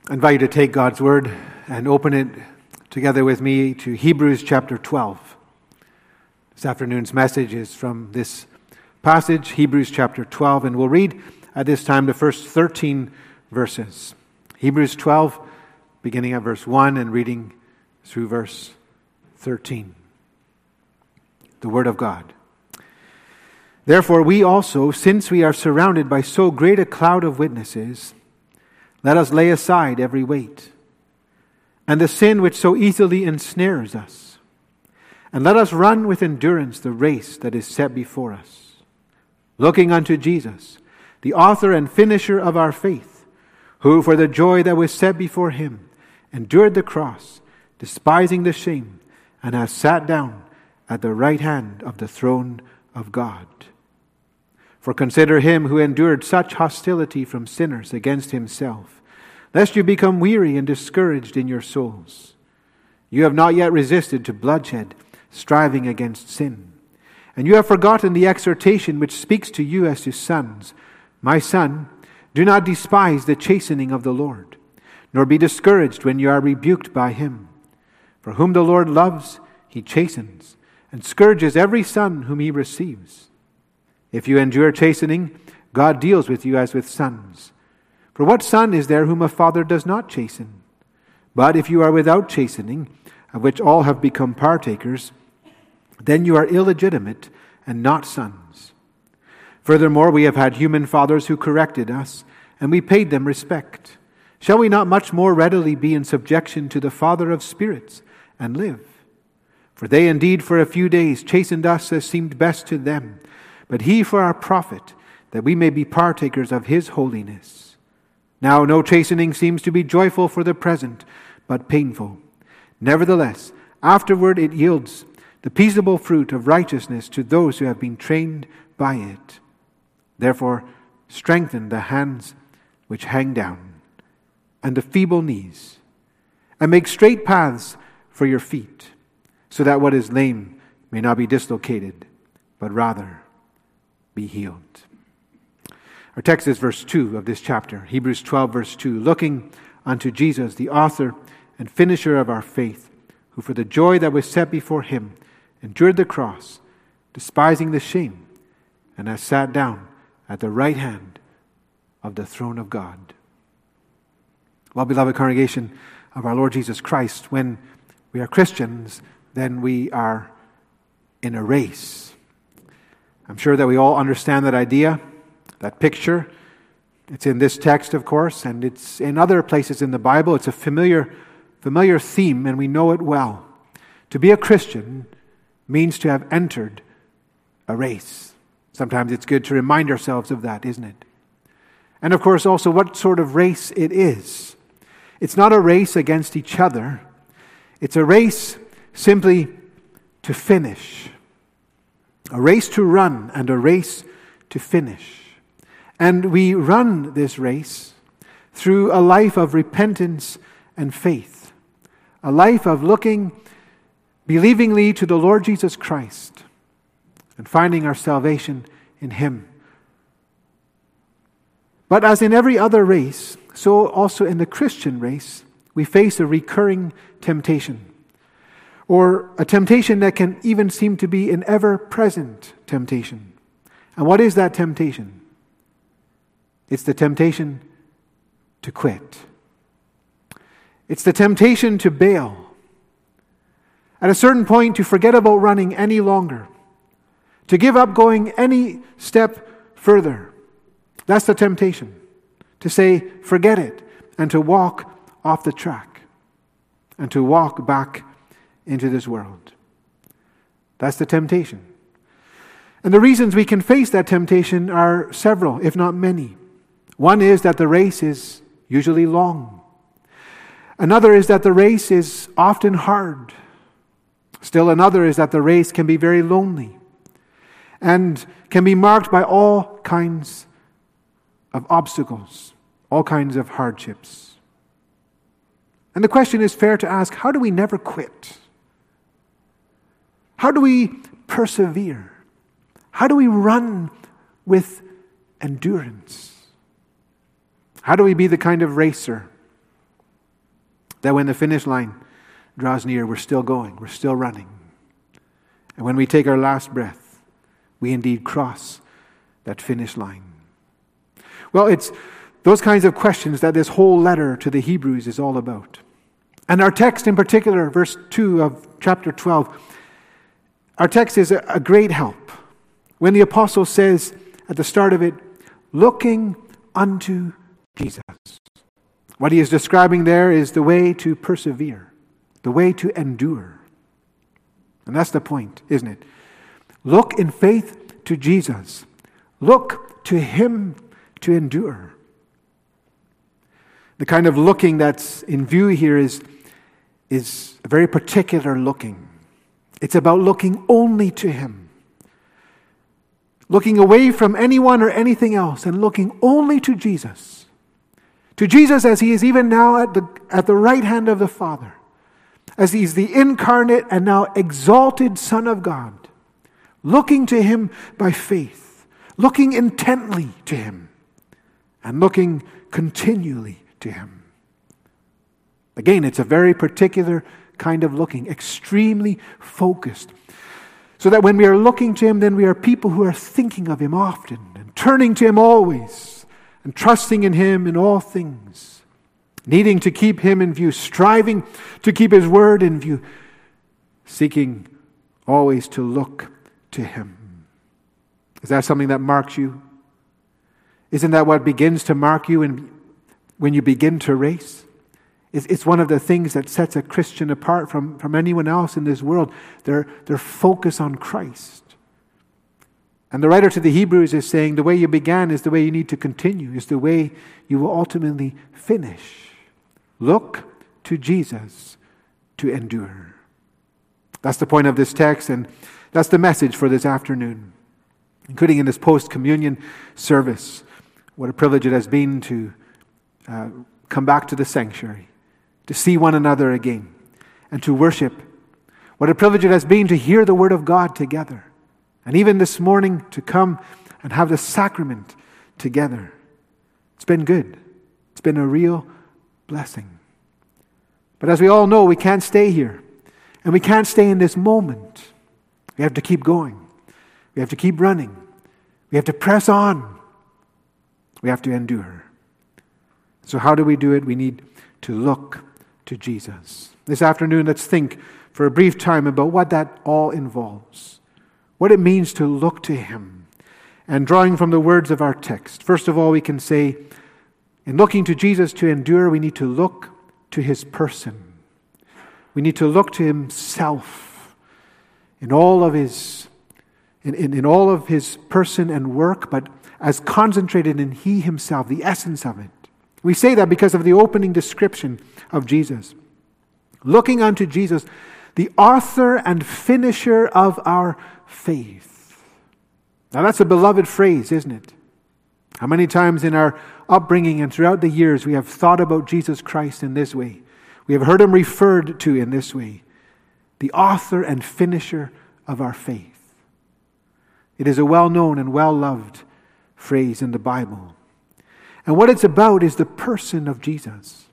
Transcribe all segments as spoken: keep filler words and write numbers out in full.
I invite you to take God's Word and open it together with me to Hebrews chapter twelve. This afternoon's message is from this passage, Hebrews chapter twelve, and we'll read at this time the first thirteen verses. Hebrews twelve, beginning at verse one and reading through verse thirteen. The Word of God. Therefore we also, since we are surrounded by so great a cloud of witnesses, let us lay aside every weight, and the sin which so easily ensnares us, and let us run with endurance the race that is set before us, looking unto Jesus, the author and finisher of our faith, who for the joy that was set before him endured the cross, despising the shame, and has sat down at the right hand of the throne of God. For consider him who endured such hostility from sinners against himself, lest you become weary and discouraged in your souls. You have not yet resisted to bloodshed, striving against sin. And you have forgotten the exhortation which speaks to you as to sons. My son, do not despise the chastening of the Lord, nor be discouraged when you are rebuked by him. For whom the Lord loves, he chastens, and scourges every son whom he receives. If you endure chastening, God deals with you as with sons. For what son is there whom a father does not chasten? But if you are without chastening, of which all have become partakers, then you are illegitimate and not sons. Furthermore, we have had human fathers who corrected us, and we paid them respect. Shall we not much more readily be in subjection to the Father of spirits and live? For they indeed for a few days chastened us as seemed best to them, but he for our profit, that we may be partakers of his holiness. Now no chastening seems to be joyful for the present, but painful. Nevertheless, afterward it yields the peaceable fruit of righteousness to those who have been trained by it. Therefore, strengthen the hands which hang down, and the feeble knees, and make straight paths for your feet, so that what is lame may not be dislocated, but rather be healed. Our text is verse two of this chapter, Hebrews twelve, verse two. Looking unto Jesus, the author and finisher of our faith, who for the joy that was set before him endured the cross, despising the shame, and has sat down at the right hand of the throne of God. Well, beloved congregation of our Lord Jesus Christ, when we are Christians, then we are in a race. I'm sure that we all understand that idea, that picture. It's in this text, of course, and it's in other places in the Bible. It's a familiar, familiar theme, and we know it well. To be a Christian means to have entered a race. Sometimes it's good to remind ourselves of that, isn't it? And of course, also what sort of race it is. It's not a race against each other. It's a race simply to finish. A race to run and a race to finish. And we run this race through a life of repentance and faith. A life of looking believingly to the Lord Jesus Christ and finding our salvation in him. But as in every other race, so also in the Christian race, we face a recurring temptation. Or a temptation that can even seem to be an ever-present temptation. And what is that temptation? It's the temptation to quit. It's the temptation to bail. At a certain point, to forget about running any longer. To give up going any step further. That's the temptation. To say, forget it, and to walk off the track. And to walk back into this world. That's the temptation. And the reasons we can face that temptation are several, if not many. One is that the race is usually long. Another is that the race is often hard. Still another is that the race can be very lonely and can be marked by all kinds of obstacles, all kinds of hardships. And the question is fair to ask, how do we never quit? How do we persevere? How do we run with endurance? How do we be the kind of racer That when the finish line draws near, we're still going, we're still running. And when we take our last breath, we indeed cross that finish line. Well, it's those kinds of questions that this whole letter to the Hebrews is all about. And our text in particular, verse two of chapter twelve, our text is a, a great help. When the apostle says at the start of it, looking unto Jesus. What he is describing there is the way to persevere, the way to endure. And that's the point, isn't it? Look in faith to Jesus. Look to him to endure. The kind of looking that's in view here is, is a very particular looking. It's about looking only to him. Looking away from anyone or anything else and looking only to Jesus. To Jesus as he is even now at the, at the right hand of the Father. As he's the incarnate and now exalted Son of God. Looking to him by faith. Looking intently to him. And looking continually to him. Again, it's a very particular kind of looking. Extremely focused. So that when we are looking to him, then we are people who are thinking of him often. And turning to him always. And trusting in him in all things. Needing to keep him in view. Striving to keep his word in view. Seeking always to look to him. Is that something that marks you? Isn't that what begins to mark you in, when you begin to race? It's, it's one of the things that sets a Christian apart from, from anyone else in this world. Their, their focus on Christ. And the writer to the Hebrews is saying the way you began is the way you need to continue, is the way you will ultimately finish. Look to Jesus to endure. That's the point of this text, and that's the message for this afternoon, including in this post-communion service. What a privilege it has been to uh, come back to the sanctuary, to see one another again, and to worship. What a privilege it has been to hear the word of God together. And even this morning to come and have the sacrament together. It's been good. It's been a real blessing. But as we all know, we can't stay here. And we can't stay in this moment. We have to keep going. We have to keep running. We have to press on. We have to endure. So how do we do it? We need to look to Jesus. This afternoon, let's think for a brief time about what that all involves. What it means to look to him. And drawing from the words of our text. First of all, we can say, in looking to Jesus to endure, we need to look to his person. We need to look to himself in all of his, in, in, in all of his person and work, but as concentrated in he himself, the essence of it. We say that because of the opening description of Jesus. Looking unto Jesus, the author and finisher of our faith. Now that's a beloved phrase, isn't it? How many times in our upbringing and throughout the years we have thought about Jesus Christ in this way. We have heard him referred to in this way. The author and finisher of our faith. It is a well-known and well-loved phrase in the Bible. And what it's about is the person of Jesus.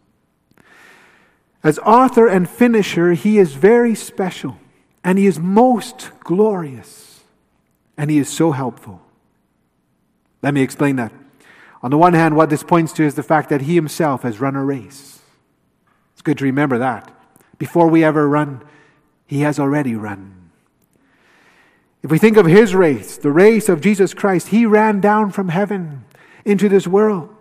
As author and finisher, he is very special. And he is most glorious. And he is so helpful. Let me explain that. On the one hand, what this points to is the fact that he himself has run a race. It's good to remember that. Before we ever run, he has already run. If we think of his race, the race of Jesus Christ, he ran down from heaven into this world.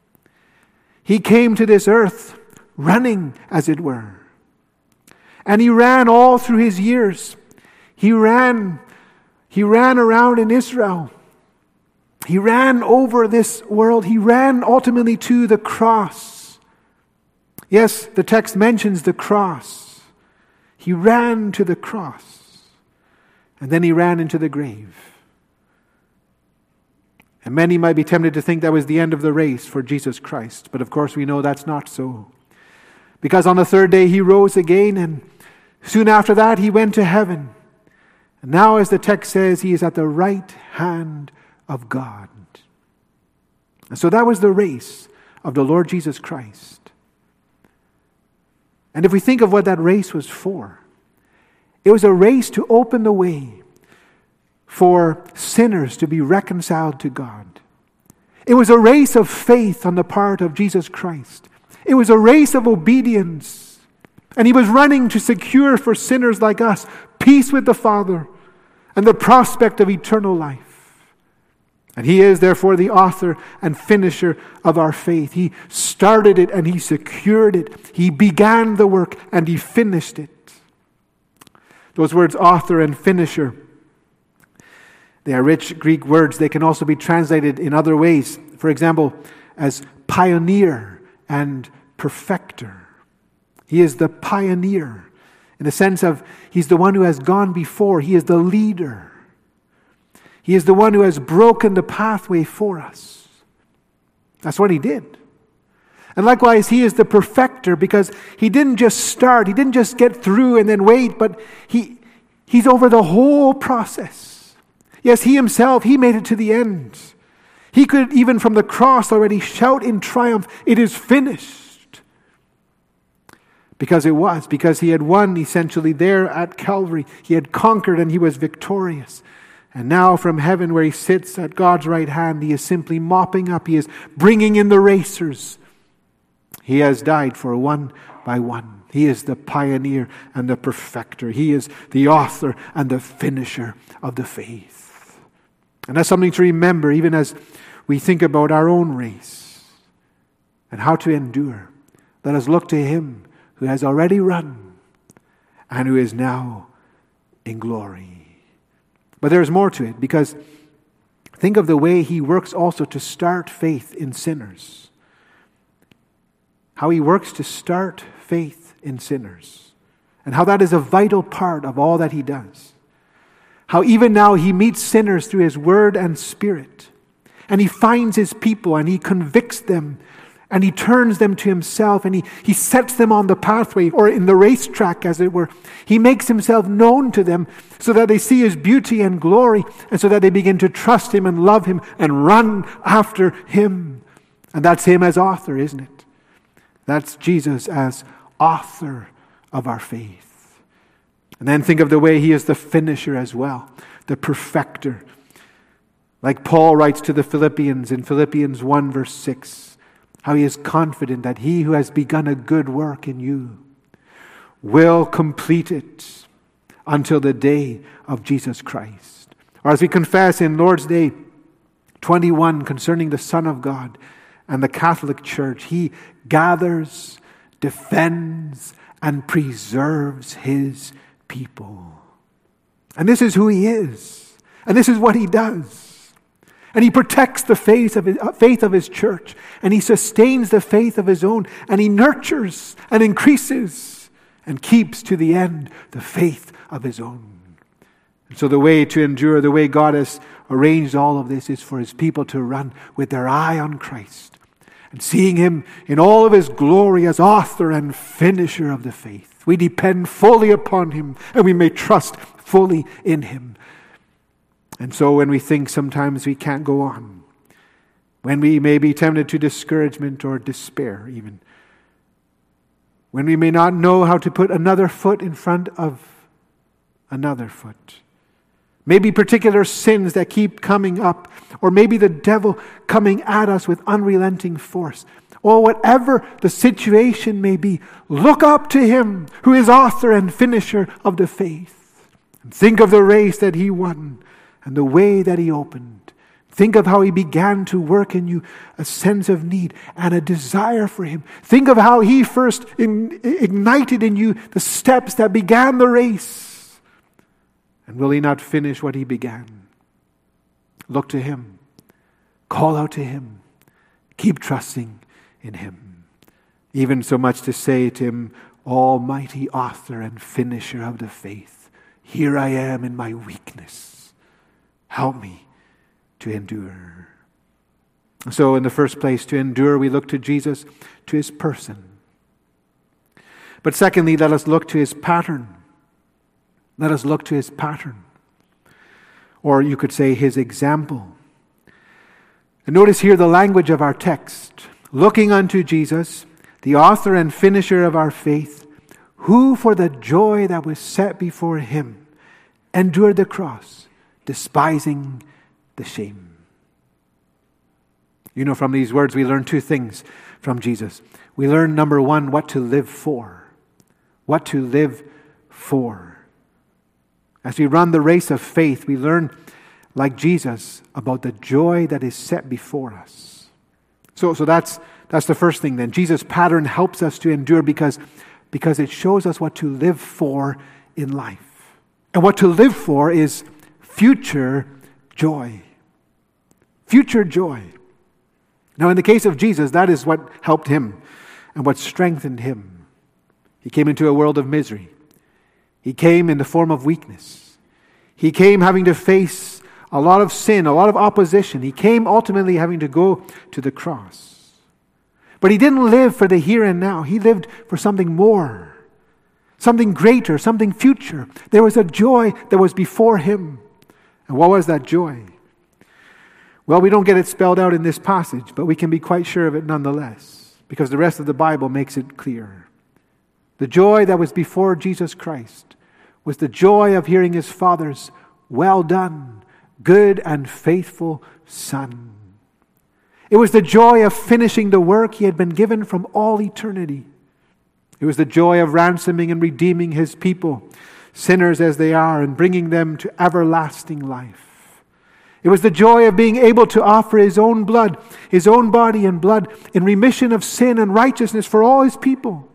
He came to this earth running, as it were. And he ran all through his years. He ran, he ran around in Israel. He ran over this world. He ran ultimately to the cross. Yes, the text mentions the cross. He ran to the cross. And then he ran into the grave. And many might be tempted to think that was the end of the race for Jesus Christ. But of course we know that's not so. Because on the third day he rose again, and soon after that he went to heaven. And now, as the text says, he is at the right hand of God. And so that was the race of the Lord Jesus Christ. And if we think of what that race was for, it was a race to open the way for sinners to be reconciled to God. It was a race of faith on the part of Jesus Christ. It was a race of obedience. And he was running to secure for sinners like us peace with the Father and the prospect of eternal life. And he is therefore the author and finisher of our faith. He started it and he secured it. He began the work and he finished it. Those words, author and finisher, they are rich Greek words. They can also be translated in other ways. For example, as pioneer and perfecter. He is the pioneer in the sense of he's the one who has gone before. He is the leader. He is the one who has broken the pathway for us. That's what he did. And likewise, he is the perfecter because he didn't just start, he didn't just get through and then wait, but he he's over the whole process. Yes, he himself, he made it to the end. He could even from the cross already shout in triumph, it is finished. Because it was, because he had won essentially there at Calvary. He had conquered and he was victorious. And now from heaven where he sits at God's right hand, he is simply mopping up. He is bringing in the racers. He has died for one by one. He is the pioneer and the perfecter. He is the author and the finisher of the faith. And that's something to remember even as we think about our own race and how to endure. Let us look to him who has already run and who is now in glory. But there's more to it, because think of the way he works also to start faith in sinners. How he works to start faith in sinners. And how that is a vital part of all that he does. How even now he meets sinners through his word and spirit. And he finds his people and he convicts them. And he turns them to himself and he, he sets them on the pathway or in the racetrack, as it were. He makes himself known to them so that they see his beauty and glory and so that they begin to trust him and love him and run after him. And that's him as author, isn't it? That's Jesus as author of our faith. And then think of the way he is the finisher as well, the perfecter. Like Paul writes to the Philippians in Philippians one verse six. How he is confident that he who has begun a good work in you will complete it until the day of Jesus Christ. Or as we confess in Lord's Day twenty-one concerning the Son of God and the Catholic Church, he gathers, defends, and preserves his people. And this is who he is. And this is what he does. And he protects the faith of, his, uh, faith of his church. And he sustains the faith of his own. And he nurtures and increases and keeps to the end the faith of his own. And so the way to endure, the way God has arranged all of this is for his people to run with their eye on Christ. And seeing him in all of his glory as author and finisher of the faith. We depend fully upon him and we may trust fully in him. And so when we think sometimes we can't go on, when we may be tempted to discouragement or despair even, when we may not know how to put another foot in front of another foot, maybe particular sins that keep coming up, or maybe the devil coming at us with unrelenting force, or whatever the situation may be, look up to him who is author and finisher of the faith. And think of the race that he won. And the way that he opened. Think of how he began to work in you a sense of need and a desire for him. Think of how he first in, ignited in you the steps that began the race. And will he not finish what he began? Look to him. Call out to him. Keep trusting in him. Even so much to say to him, Almighty author and finisher of the faith, here I am in my weakness. Help me to endure. So in the first place, to endure, we look to Jesus, to his person. But secondly, let us look to his pattern. Let us look to his pattern. Or you could say his example. And notice here the language of our text. Looking unto Jesus, the author and finisher of our faith, who for the joy that was set before him endured the cross, despising the shame. You know, from these words we learn two things from Jesus. We learn, number one, what to live for. What to live for. As we run the race of faith, we learn, like Jesus, about the joy that is set before us. So, so that's that's the first thing then. Jesus' pattern helps us to endure because, because it shows us what to live for in life. And what to live for is future joy. Future joy. Now, in the case of Jesus, that is what helped him and what strengthened him. He came into a world of misery. He came in the form of weakness. He came having to face a lot of sin, a lot of opposition. He came ultimately having to go to the cross. But he didn't live for the here and now. He lived for something more, something greater, something future. There was a joy that was before him. And what was that joy? Well, we don't get it spelled out in this passage, but we can be quite sure of it nonetheless, because the rest of the Bible makes it clear. The joy that was before Jesus Christ was the joy of hearing his Father's "Well done, good and faithful Son." It was the joy of finishing the work he had been given from all eternity. It was the joy of ransoming and redeeming his people, sinners as they are, and bringing them to everlasting life. It was the joy of being able to offer his own blood, his own body and blood, in remission of sin and righteousness for all his people.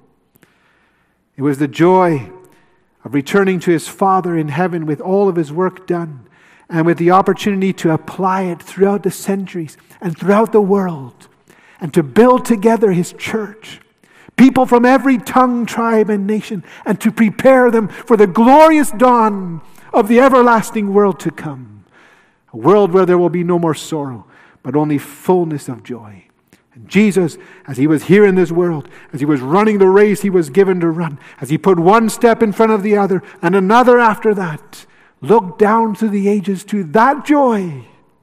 It was the joy of returning to his Father in heaven with all of his work done, and with the opportunity to apply it throughout the centuries and throughout the world, and to build together his church, people from every tongue, tribe, and nation, and to prepare them for the glorious dawn of the everlasting world to come. A world where there will be no more sorrow, but only fullness of joy. And Jesus, as he was here in this world, as he was running the race he was given to run, as he put one step in front of the other and another after that, looked down through the ages to that joy.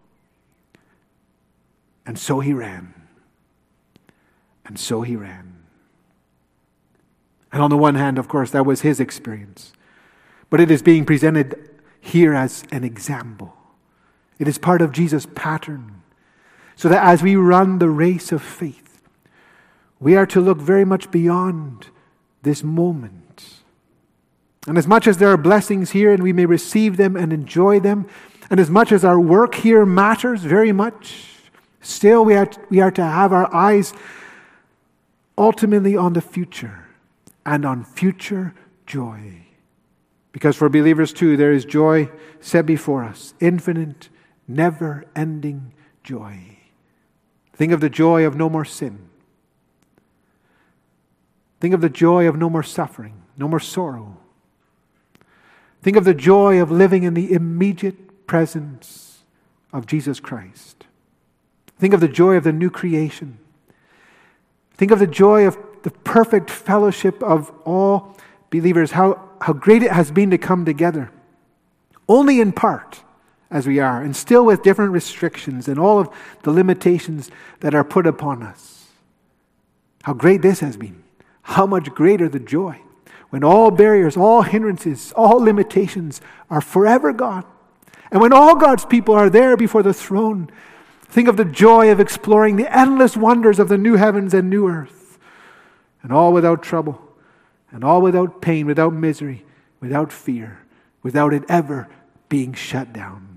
And so he ran. And so he ran. And on the one hand, of course, that was his experience. But it is being presented here as an example. It is part of Jesus' pattern. So that as we run the race of faith, we are to look very much beyond this moment. And as much as there are blessings here and we may receive them and enjoy them, and as much as our work here matters very much, still we are to, we are to have our eyes ultimately on the future and on future joy. Because for believers too, there is joy set before us, infinite, never-ending joy. Think of the joy of no more sin. Think of the joy of no more suffering, no more sorrow. Think of the joy of living in the immediate presence of Jesus Christ. Think of the joy of the new creation. Think of the joy of the perfect fellowship of all believers, how, how great it has been to come together. Only in part, as we are, and still with different restrictions and all of the limitations that are put upon us. How great this has been. How much greater the joy when all barriers, all hindrances, all limitations are forever gone. And when all God's people are there before the throne, think of the joy of exploring the endless wonders of the new heavens and new earth. And all without trouble, and all without pain, without misery, without fear, without it ever being shut down.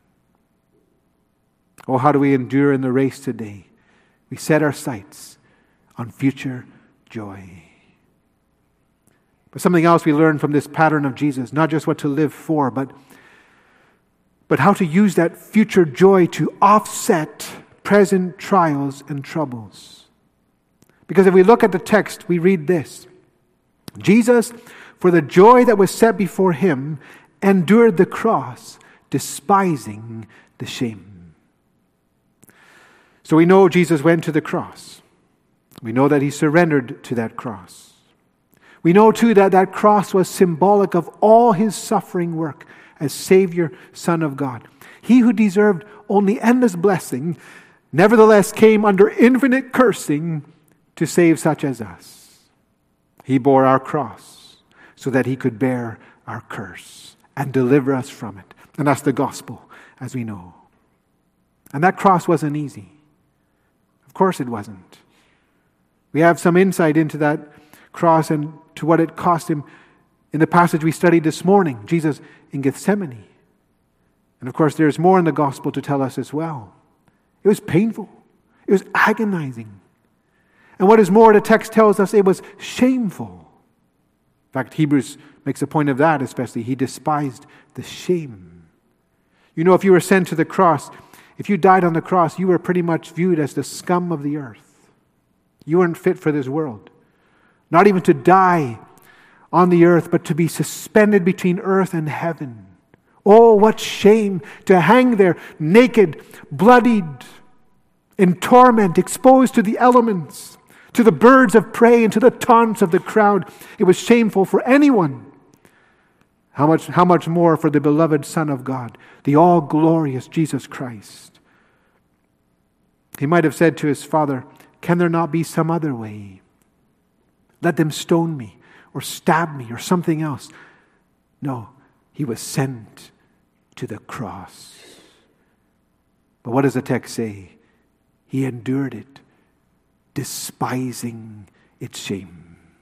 Oh, how do we endure in the race today? We set our sights on future joy. But something else we learn from this pattern of Jesus, not just what to live for, but, but how to use that future joy to offset present trials and troubles. Because if we look at the text, we read this. Jesus, for the joy that was set before him, endured the cross, despising the shame. So we know Jesus went to the cross. We know that he surrendered to that cross. We know too that that cross was symbolic of all his suffering work as Savior, Son of God. He who deserved only endless blessing, nevertheless came under infinite cursing to save such as us. He bore our cross so that he could bear our curse and deliver us from it. And that's the gospel, as we know. And that cross wasn't easy. Of course it wasn't. We have some insight into that cross and to what it cost him in the passage we studied this morning, Jesus in Gethsemane. And of course there's more in the gospel to tell us as well. It was painful. It was agonizing. And what is more, the text tells us it was shameful. In fact, Hebrews makes a point of that especially. He despised the shame. You know, if you were sent to the cross, if you died on the cross, you were pretty much viewed as the scum of the earth. You weren't fit for this world. Not even to die on the earth, but to be suspended between earth and heaven. Oh, what shame to hang there naked, bloodied, in torment, exposed to the elements, to the birds of prey and to the taunts of the crowd. It was shameful for anyone. How much, how much more for the beloved Son of God, the all-glorious Jesus Christ. He might have said to his Father, "Can there not be some other way? Let them stone me or stab me or something else." No, he was sent to the cross. But what does the text say? He endured it, despising its shame.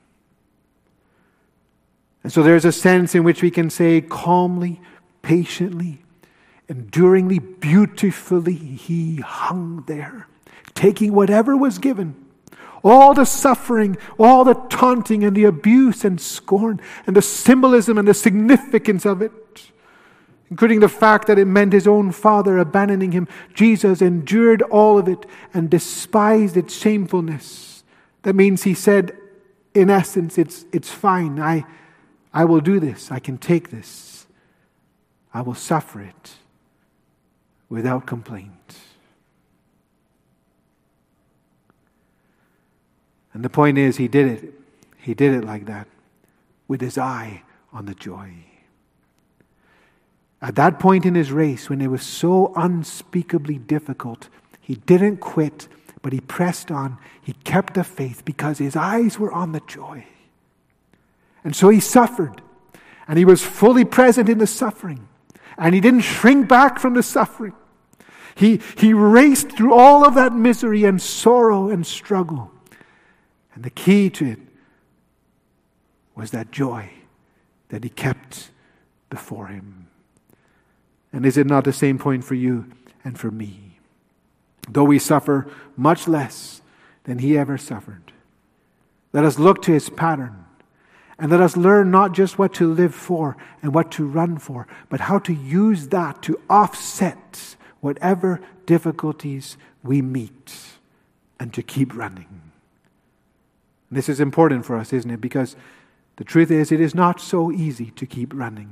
And so there's a sense in which we can say calmly, patiently, enduringly, beautifully, he hung there, taking whatever was given. All the suffering, all the taunting and the abuse and scorn and the symbolism and the significance of it, including the fact that it meant his own Father abandoning him. Jesus endured all of it and despised its shamefulness. That means he said, in essence, it's, it's fine. I, I will do this. I can take this. I will suffer it without complaint. And the point is, he did it. He did it like that, with his eye on the joy. At that point in his race, when it was so unspeakably difficult, he didn't quit, but he pressed on. He kept the faith because his eyes were on the joy. And so he suffered, and he was fully present in the suffering, and he didn't shrink back from the suffering. He, he raced through all of that misery and sorrow and struggle. And the key to it was that joy that he kept before him. And is it not the same point for you and for me? Though we suffer much less than he ever suffered, let us look to his pattern. And let us learn not just what to live for and what to run for, but how to use that to offset whatever difficulties we meet and to keep running. This is important for us, isn't it? Because the truth is, it is not so easy to keep running.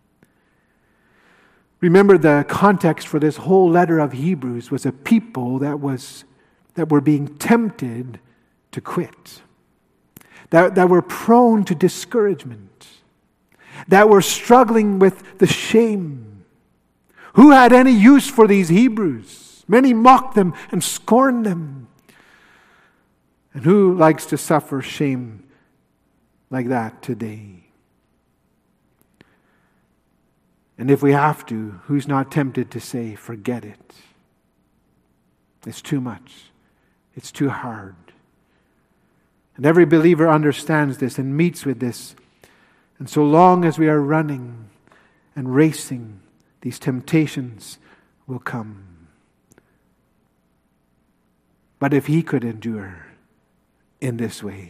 Remember, the context for this whole letter of Hebrews was a people that was that were being tempted to quit. That, that were prone to discouragement, that were struggling with the shame. Who had any use for these Hebrews? Many mocked them and scorned them. And who likes to suffer shame like that today? And if we have to, who's not tempted to say, forget it? It's too much. It's too hard. And every believer understands this and meets with this. And so long as we are running and racing, these temptations will come. But if he could endure in this way,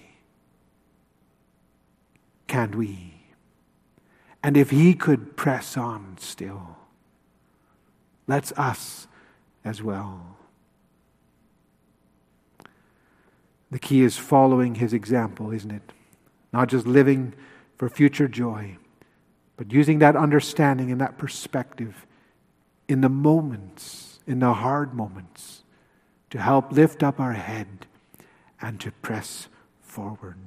can't we? And if he could press on still, let's us as well. The key is following his example, isn't it? Not just living for future joy, but using that understanding and that perspective in the moments, in the hard moments, to help lift up our head and to press forward.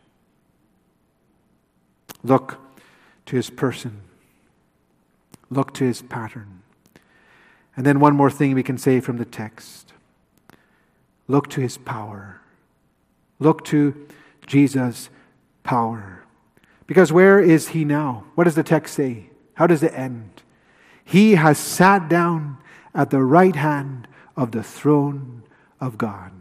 Look to his person. Look to his pattern. And then one more thing we can say from the text. Look to his power. Look to Jesus' power. Because where is he now? What does the text say? How does it end? He has sat down at the right hand of the throne of God.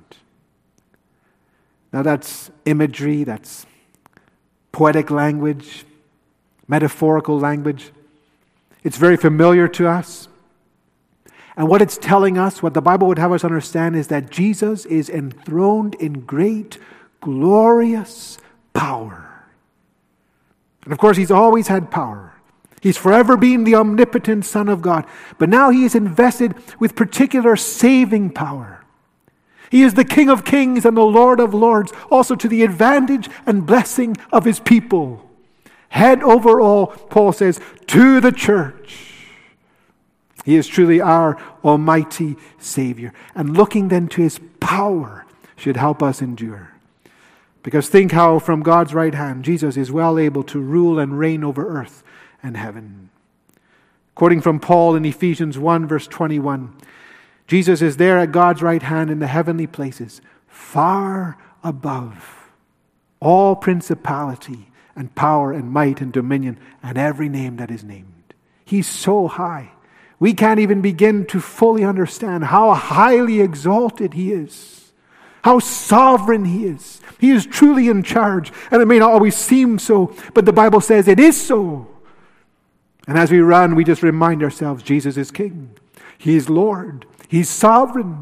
Now that's imagery, that's poetic language, metaphorical language. It's very familiar to us. And what it's telling us, what the Bible would have us understand, is that Jesus is enthroned in great, glorious power. And of course, he's always had power. He's forever been the omnipotent Son of God. But now he is invested with particular saving power. He is the King of kings and the Lord of lords, also to the advantage and blessing of his people. Head over all, Paul says, to the church. He is truly our almighty Savior. And looking then to his power should help us endure. Because think how from God's right hand, Jesus is well able to rule and reign over earth and heaven. Quoting from Paul in Ephesians one verse twenty-one, Jesus is there at God's right hand in the heavenly places, far above all principality and power and might and dominion and every name that is named. He's so high. We can't even begin to fully understand how highly exalted he is, how sovereign he is. He is truly in charge, and it may not always seem so, but the Bible says it is so. And as we run, we just remind ourselves, Jesus is King. He is Lord. He's sovereign.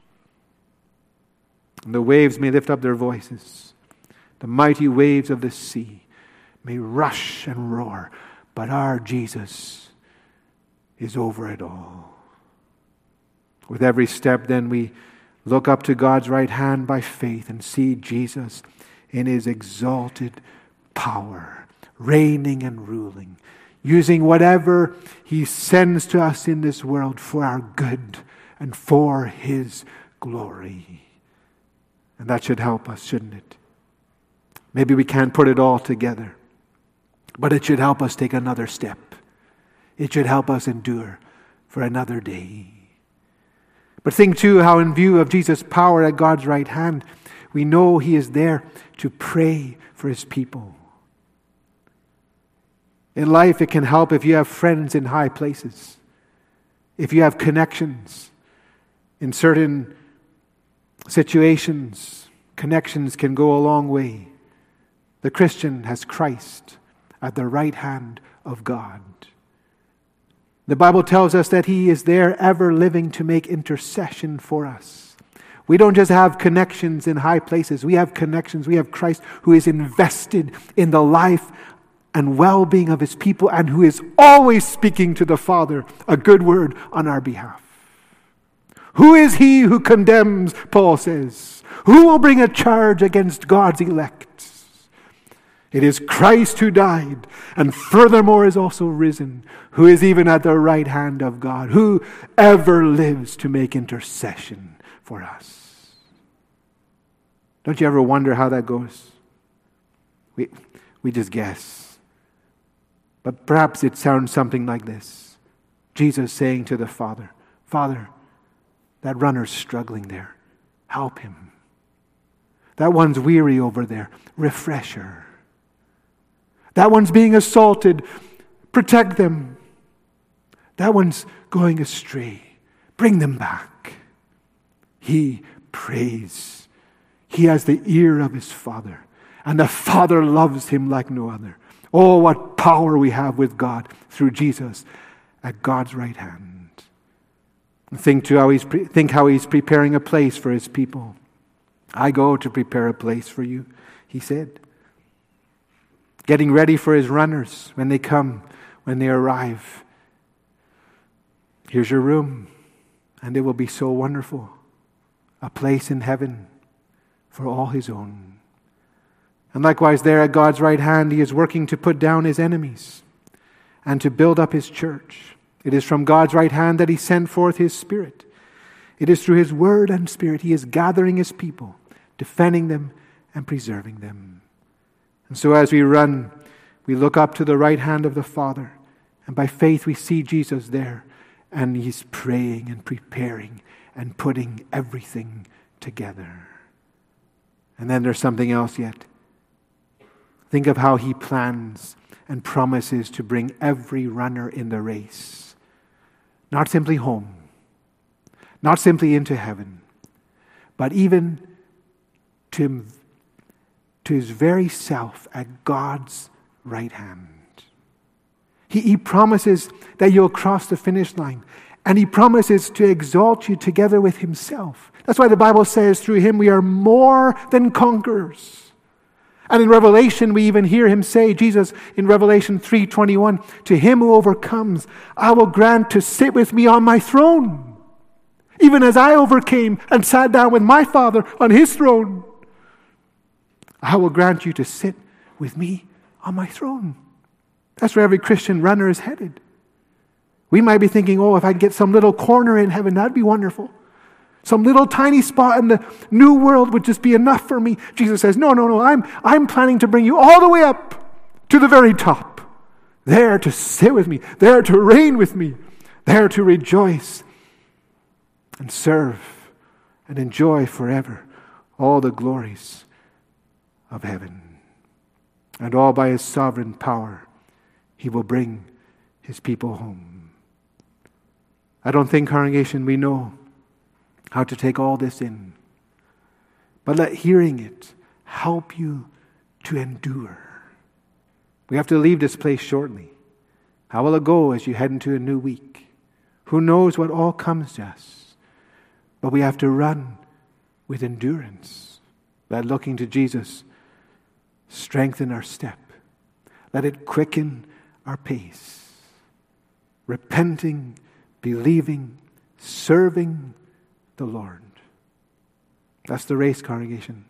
And the waves may lift up their voices. The mighty waves of the sea may rush and roar, but our Jesus is over it all. With every step, then, we look up to God's right hand by faith and see Jesus in his exalted power, reigning and ruling, using whatever he sends to us in this world for our good and for his glory. And that should help us, shouldn't it? Maybe we can't put it all together, but it should help us take another step. It should help us endure for another day. But think too how in view of Jesus' power at God's right hand, we know he is there to pray for his people. In life, it can help if you have friends in high places, if you have connections in certain situations. Connections can go a long way. The Christian has Christ at the right hand of God. The Bible tells us that he is there ever living to make intercession for us. We don't just have connections in high places. We have connections. We have Christ who is invested in the life and well-being of his people and who is always speaking to the Father a good word on our behalf. Who is he who condemns, Paul says? Who will bring a charge against God's elect? It is Christ who died, and furthermore is also risen, who is even at the right hand of God, who ever lives to make intercession for us. Don't you ever wonder how that goes? We, we just guess. But perhaps it sounds something like this. Jesus saying to the Father, Father, that runner's struggling there. Help him. That one's weary over there. Refresh her. That one's being assaulted. Protect them. That one's going astray. Bring them back. He prays. He has the ear of his Father. And the Father loves him like no other. Oh, what power we have with God through Jesus at God's right hand. Think to how he's pre- think how he's preparing a place for his people. I go to prepare a place for you, he said. Getting ready for his runners when they come, when they arrive. Here's your room, and it will be so wonderful. A place in heaven for all his own. And likewise there at God's right hand, he is working to put down his enemies and to build up his church. It is from God's right hand that he sent forth his Spirit. It is through his word and Spirit he is gathering his people, defending them and preserving them. And so as we run, we look up to the right hand of the Father, and by faith we see Jesus there, and he's praying and preparing and putting everything together. And then there's something else yet. Think of how he plans and promises to bring every runner in the race, not simply home, not simply into heaven, but even to, him, to his very self at God's right hand. He, he promises that you'll cross the finish line, and he promises to exalt you together with himself. That's why the Bible says through him we are more than conquerors. And in Revelation, we even hear him say, Jesus, in Revelation three twenty-one, to him who overcomes, I will grant to sit with me on my throne, even as I overcame and sat down with my Father on his throne. I will grant you to sit with me on my throne. That's where every Christian runner is headed. We might be thinking, oh, if I could get some little corner in heaven, that'd be wonderful. Some little tiny spot in the new world would just be enough for me. Jesus says, no, no, no, I'm, I'm planning to bring you all the way up to the very top. There to sit with me, there to reign with me, there to rejoice and serve and enjoy forever all the glories of heaven. And all by his sovereign power, he will bring his people home. I don't think, congregation, we know how to take all this in. But let hearing it help you to endure. We have to leave this place shortly. How will it go as you head into a new week? Who knows what all comes to us? But we have to run with endurance. Let looking to Jesus strengthen our step. Let it quicken our pace. Repenting, believing, serving the Lord. That's the race, congregation.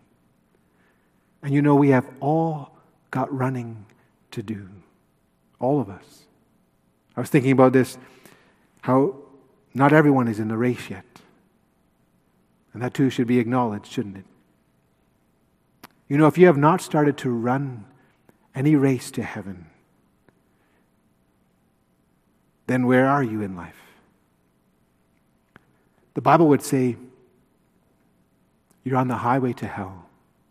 And you know we have all got running to do. All of us. I was thinking about this, how not everyone is in the race yet. And that too should be acknowledged, shouldn't it? You know, if you have not started to run any race to heaven, then where are you in life? The Bible would say you're on the highway to hell.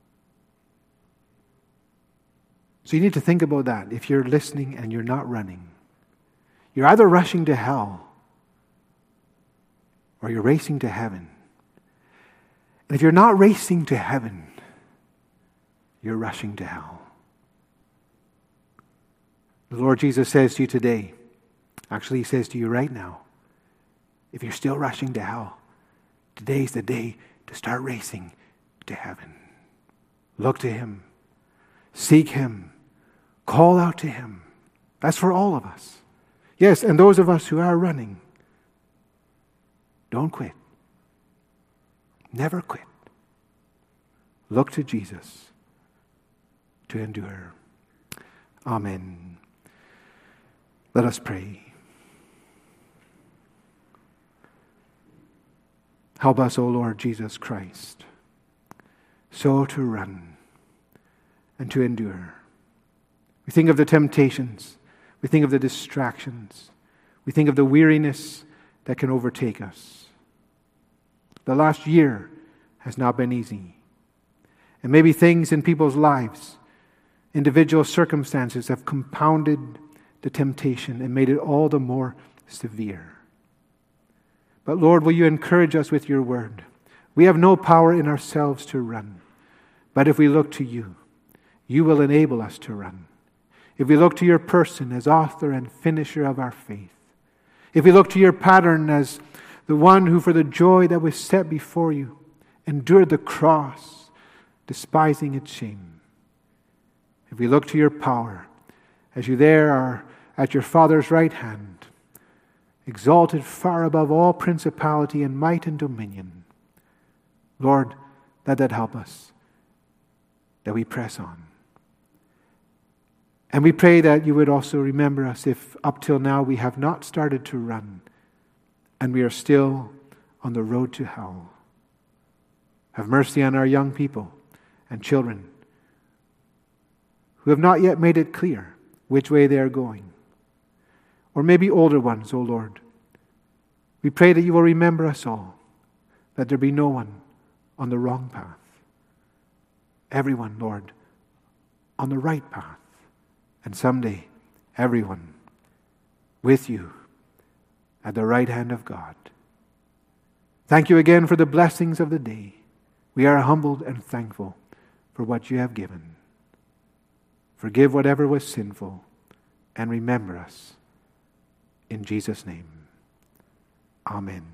So you need to think about that. If you're listening and you're not running, you're either rushing to hell or you're racing to heaven. And if you're not racing to heaven, you're rushing to hell. The Lord Jesus says to you today, actually he says to you right now, if you're still rushing to hell, today's the day to start racing to heaven. Look to him. Seek him. Call out to him. That's for all of us. Yes, and those of us who are running, don't quit. Never quit. Look to Jesus to endure. Amen. Let us pray. Help us, O Lord Jesus Christ, so to run and to endure. We think of the temptations. We think of the distractions. We think of the weariness that can overtake us. The last year has not been easy. And maybe things in people's lives, individual circumstances have compounded the temptation and made it all the more severe. But Lord, will you encourage us with your word? We have no power in ourselves to run. But if we look to you, you will enable us to run. If we look to your person as author and finisher of our faith, if we look to your pattern as the one who for the joy that was set before you endured the cross, despising its shame. If we look to your power as you there are at your Father's right hand, exalted far above all principality and might and dominion. Lord, let that help us, that we press on. And we pray that you would also remember us if up till now we have not started to run and we are still on the road to hell. Have mercy on our young people and children who have not yet made it clear which way they are going. Or maybe older ones, O Lord. We pray that you will remember us all, that there be no one on the wrong path. Everyone, Lord, on the right path. And someday, everyone with you at the right hand of God. Thank you again for the blessings of the day. We are humbled and thankful for what you have given. Forgive whatever was sinful and remember us. In Jesus' name, amen.